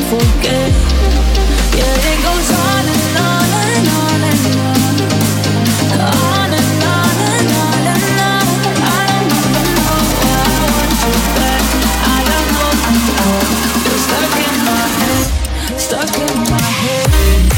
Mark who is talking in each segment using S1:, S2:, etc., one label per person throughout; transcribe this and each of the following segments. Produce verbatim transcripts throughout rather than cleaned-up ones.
S1: forget. Yeah, it goes on and on and on and on, on and on and on and on. I don't even know why I want you back. I got no control. You're stuck in my head, stuck in my head.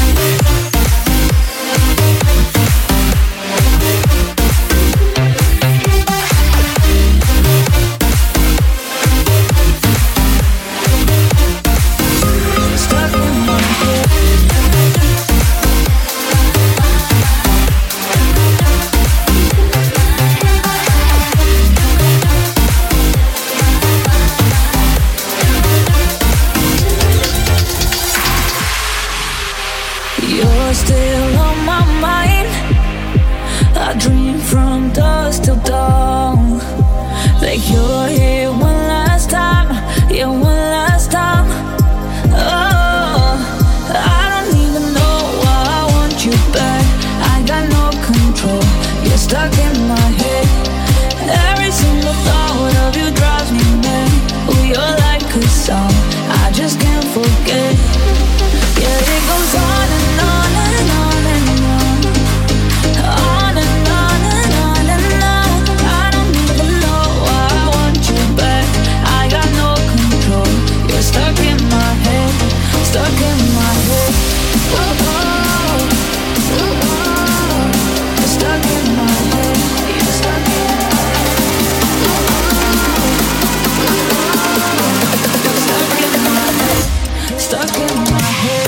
S1: You're still on my mind. I dream from dusk till dawn. Like you're here one last time, yeah, one last time. Oh, I don't even know why I want you back. I got no control. You're stuck in my head. Every single thought of you drives me mad. Oh, you're like a song I just can't forget. Yeah, it goes on and on and on and on, on and on and on and on. I don't even know why I want you back. I got no control. You're stuck in my head, stuck in my head. Oh, oh, oh, oh. You're stuck in my head. You're stuck in my head. Oh, oh, oh. You're stuck in my head, stuck in my head.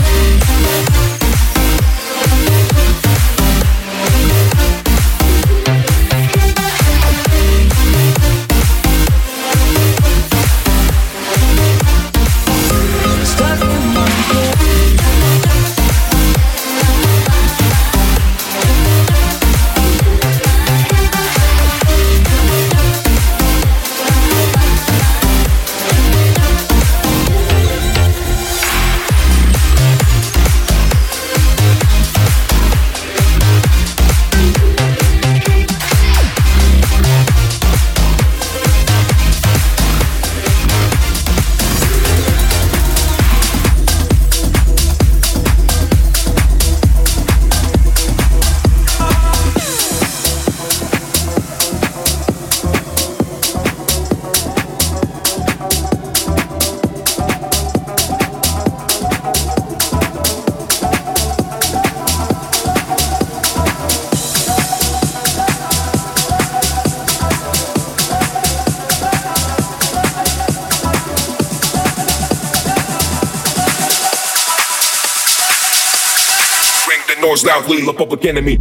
S2: Noise loudly up public enemy.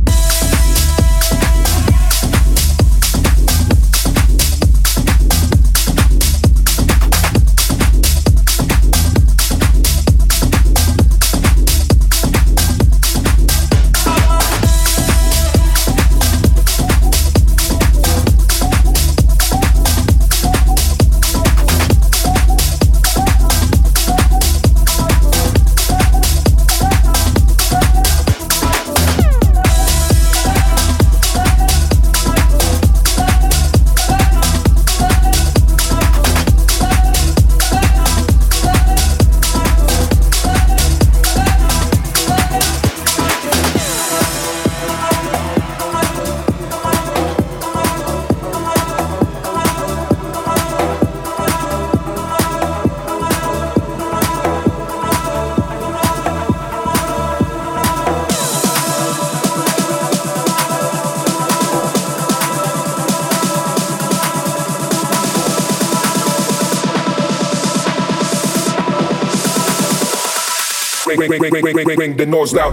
S2: Ring, ring, ring, ring, ring, ring, ring the noise loud.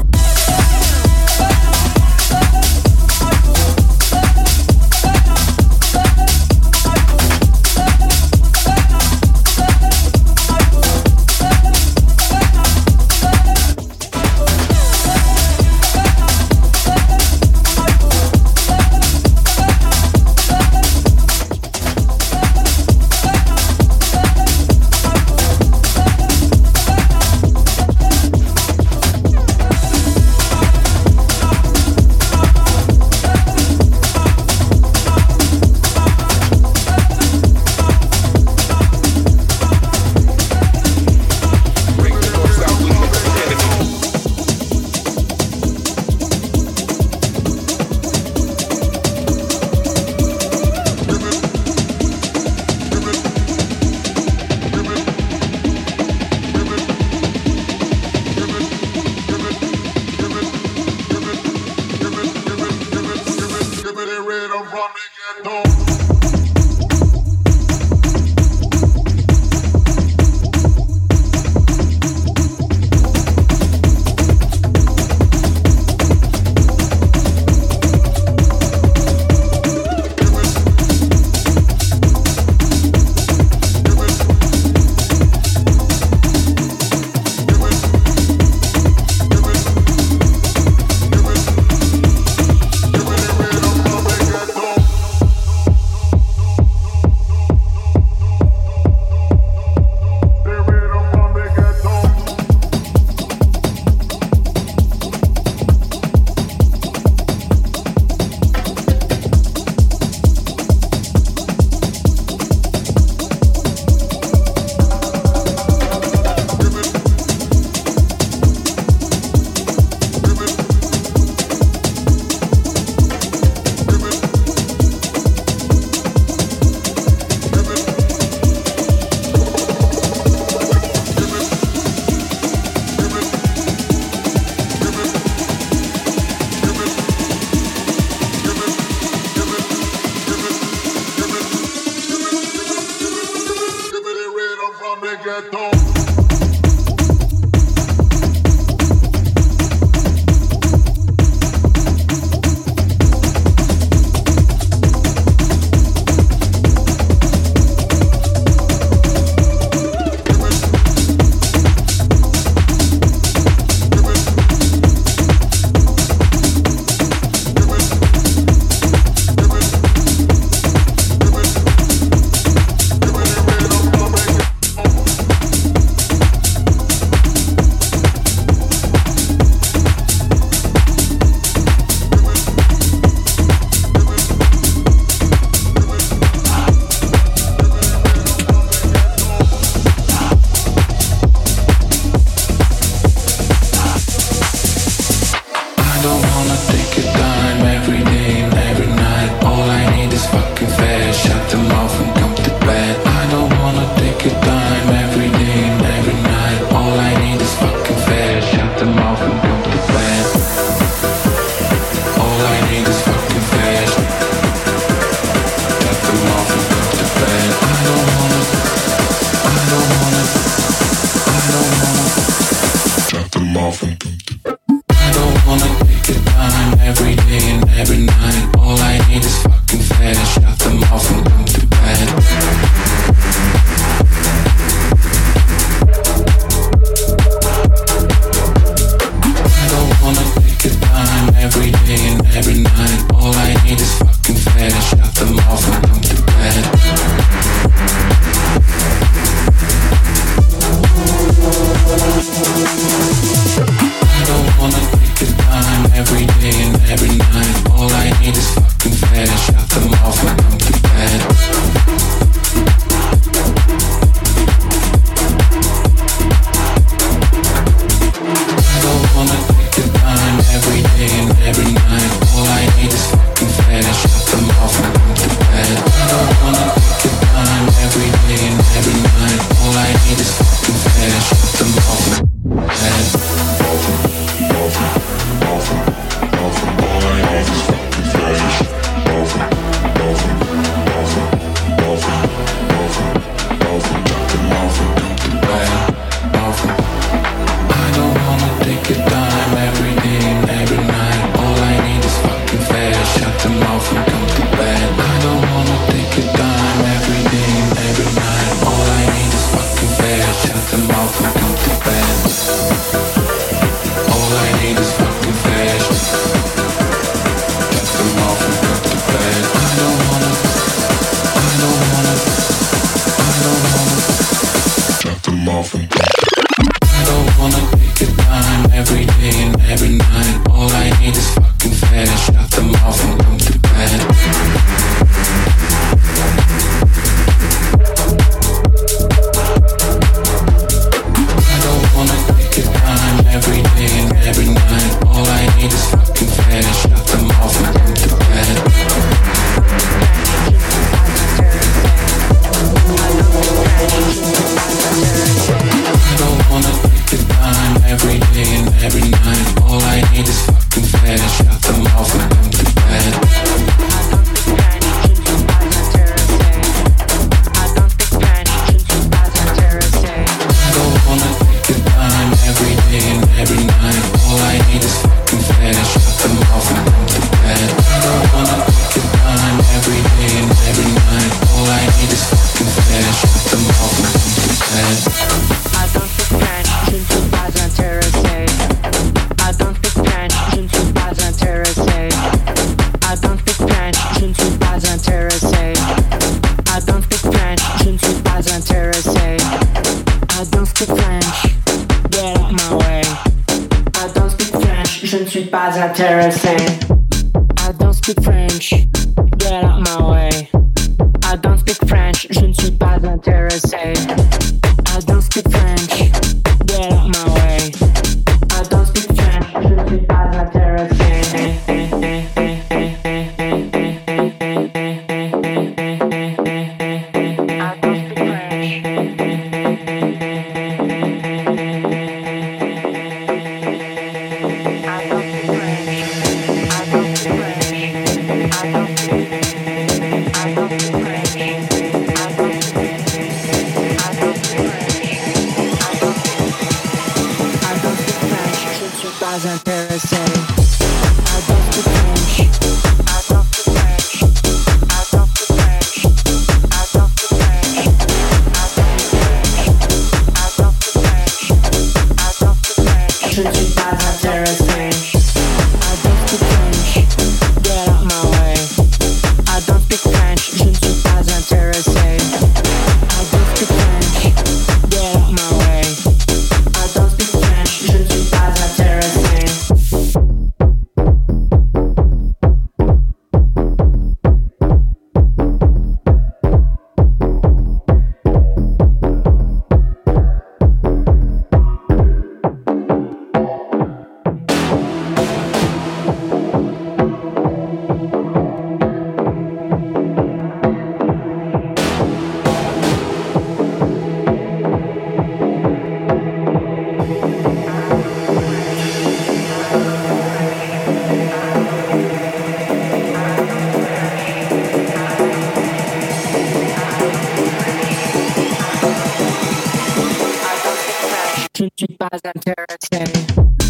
S1: Je ne suis pas intéressé.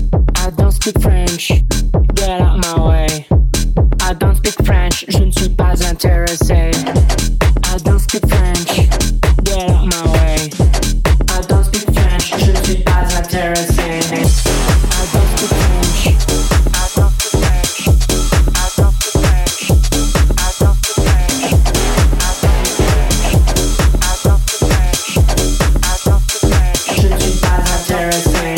S3: don't speak French. Get out my way. I don't speak French. Je ne suis pas intéressé. I don't speak French. Get out my way. I don't speak French. Je ne suis pas intéressé. I don't speak French. I don't speak French. I don't speak French. I don't speak French. I don't speak French. I don't speak French. Je ne suis pas intéressé.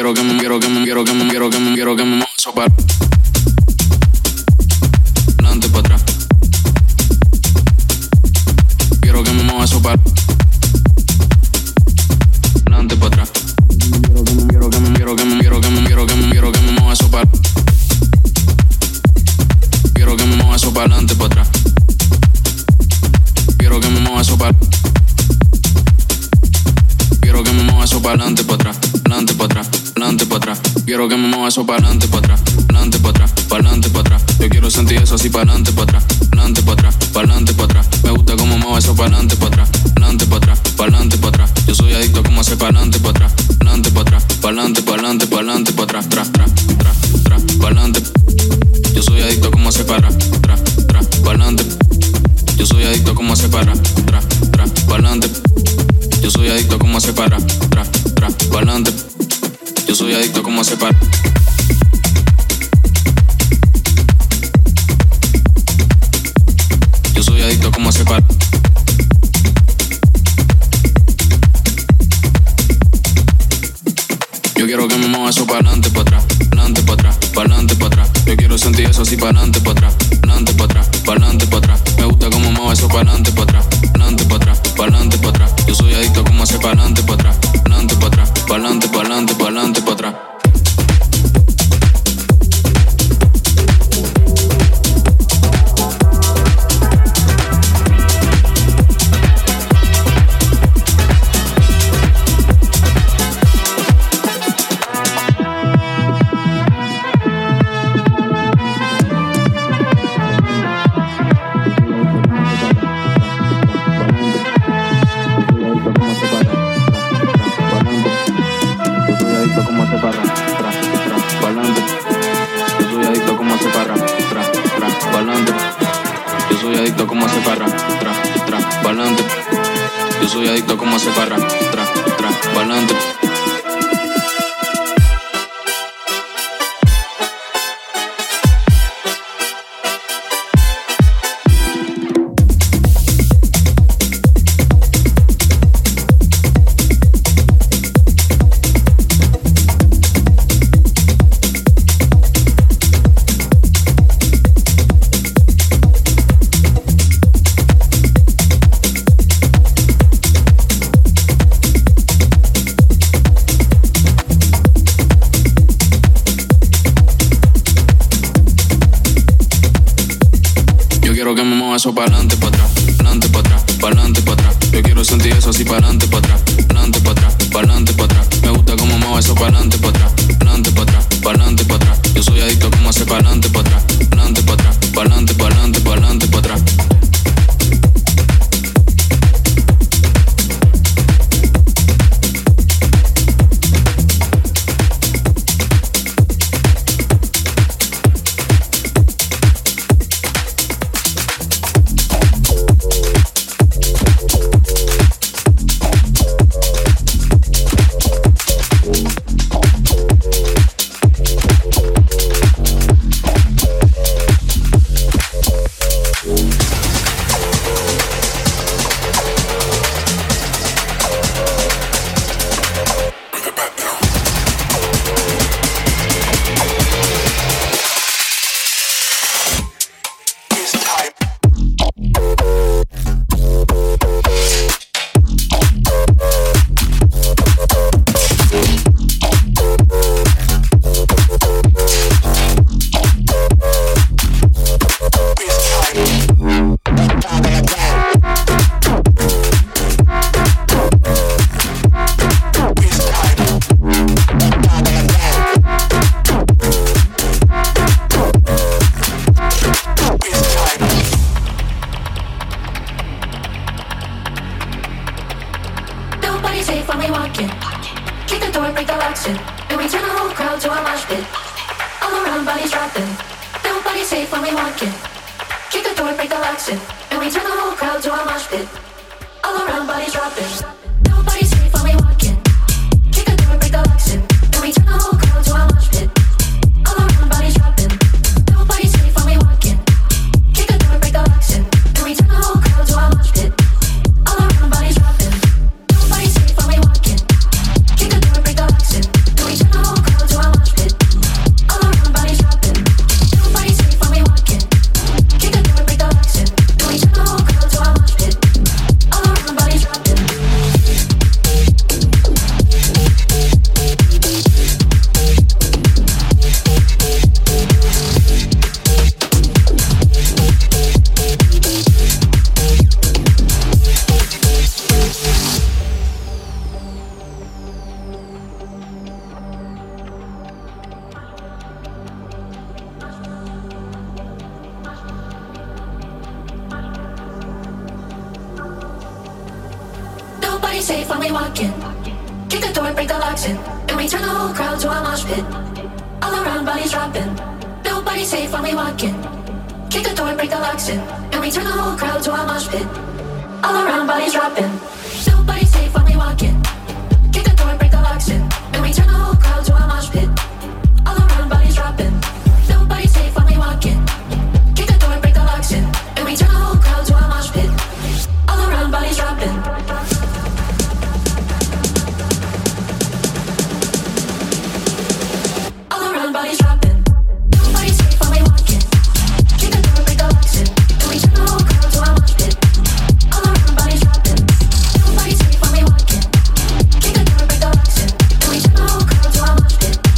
S4: quiero que me, quiero que me, quiero que me, quiero que me, quiero que me mueva eso para adelante, para atrás. Quiero que me mueva eso para adelante, para atrás. Quiero que me, quiero que me, quiero que me, quiero que me, quiero que me mueva eso para quiero que me mueva eso para adelante, para atrás. Quiero que me mueva eso para quiero que me mueva eso para adelante, para atrás, adelante, para atrás, adelante, para atrás. Quiero que me mueva eso para adelante, para atrás, adelante, para atrás, para adelante, para atrás. Yo quiero sentir eso así para adelante, para atrás, adelante, para atrás, para adelante, para atrás. Me gusta cómo mueve eso para adelante, para atrás, adelante, para atrás, para adelante, para atrás. Yo soy adicto a cómo hace para adelante, para atrás, adelante, para atrás, para adelante, para adelante, para adelante, para atrás, tras, tras, tras, tras, para adelante. Yo soy adicto a cómo hace para atrás, tras, para adelante. Yo soy adicto a cómo se para, tra, tra, pa'lante. Yo soy adicto a cómo se para, tra, tra, pa'lante. Yo soy adicto a cómo se para. Yo soy adicto a cómo se para. Yo quiero que me mueva eso para adelante, para atrás, adelante, para atrás, para adelante, para atrás. Yo quiero sentir eso así para adelante, para atrás, adelante, para atrás, para adelante, para atrás. Me gusta cómo mueve eso para adelante, para atrás, adelante, para atrás, para adelante, para atrás. Yo soy adicto a cómo hace para adelante, para atrás, adelante, para atrás, para adelante, para adelante, para adelante, para atrás. Yo soy adicto a cómo se para, tra, tra, pa'lante. Eso para adelante, para atrás, adelante, para atrás, para adelante, para atrás. Yo quiero sentir eso así para adelante, para atrás, adelante, para atrás, para adelante, para atrás. Me gusta cómo mueve eso para adelante, para atrás, adelante, para atrás, para adelante, para atrás. Yo soy adicto a cómo hace para adelante, para atrás, adelante, para atrás, para adelante, para adelante, para adelante, para atrás.
S5: All we walk in. Kick the door, break the locks in, and we turn the whole crowd to a mosh pit. All around, bodies dropping. Nobody's safe when we walk in. Kick the door, break the locks in, and we turn the whole crowd to a mosh pit. All around, bodies dropping. Nobody's safe when we walk in. Kick the door, break the locks in, and we turn the whole crowd to a mosh pit. All around, bodies dropping. Nobody's safe when we walk in. Kick the door, break the locks in, and we turn the whole crowd to a mosh pit. All around, bodies dropping. All around, bodies dropping. Nobody's safe when we walk in. Kick the door, break the locks in, and we turn the whole crowd to a mosh pit. All around, bodies dropping. Nobody's safe when we walk in. Kick the door, break the locks in, and we turn the whole crowd to a mosh pit.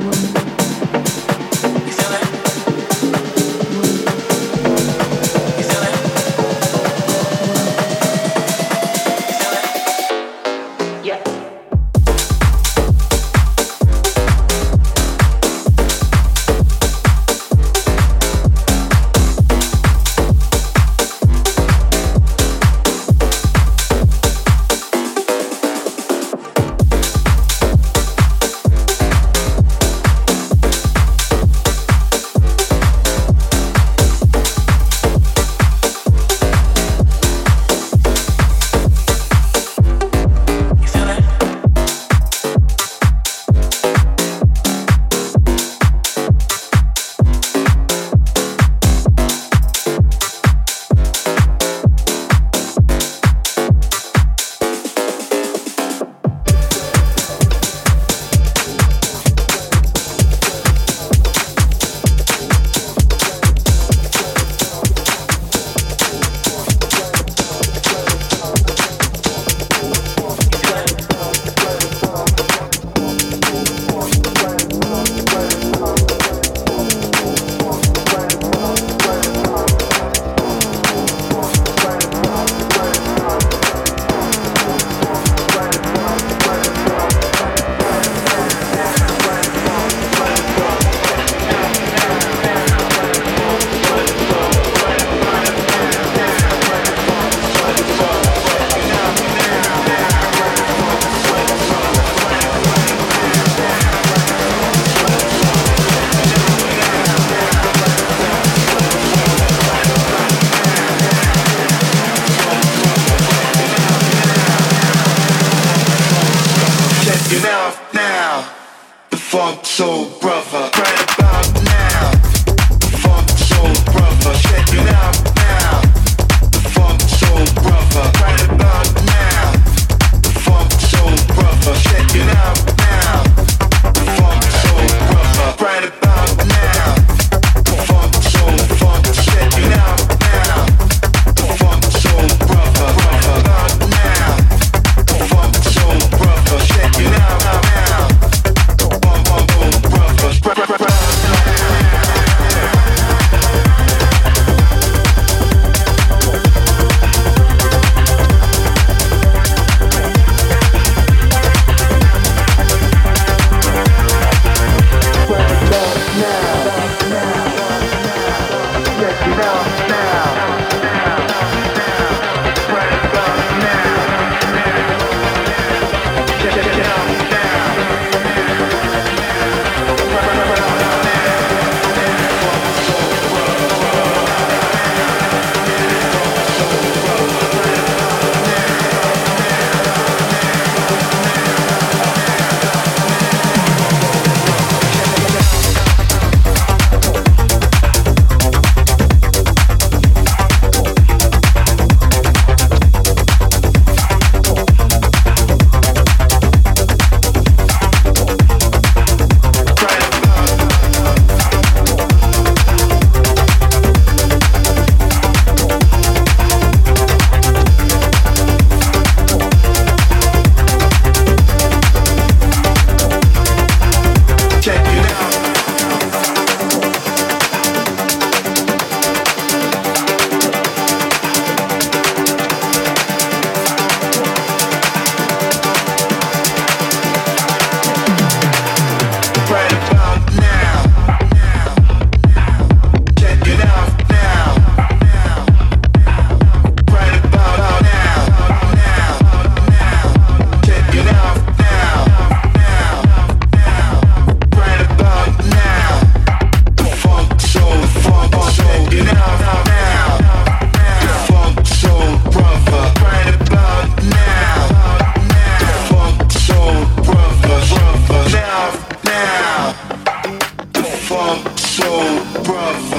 S6: Funk Soul Brother.